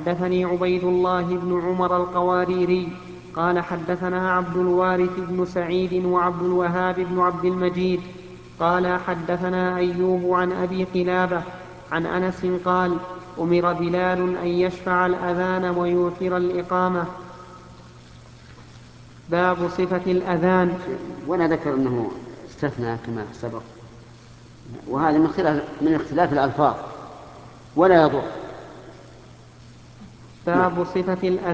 حدثني عبيد الله بن عمر القواريري قال حدثنا عبد الوارث بن سعيد وعبد الوهاب بن عبد المجيد قال حدثنا أيوب عن أبي قلابة عن أنس قال أمر بلال أن يشفع الأذان ويوتر الإقامة. باب صفة الأذان. ولا ذكر أنه استثنى كما سبق، وهذا من اختلاف الألفاظ ولا يضر. باب صفة الأذان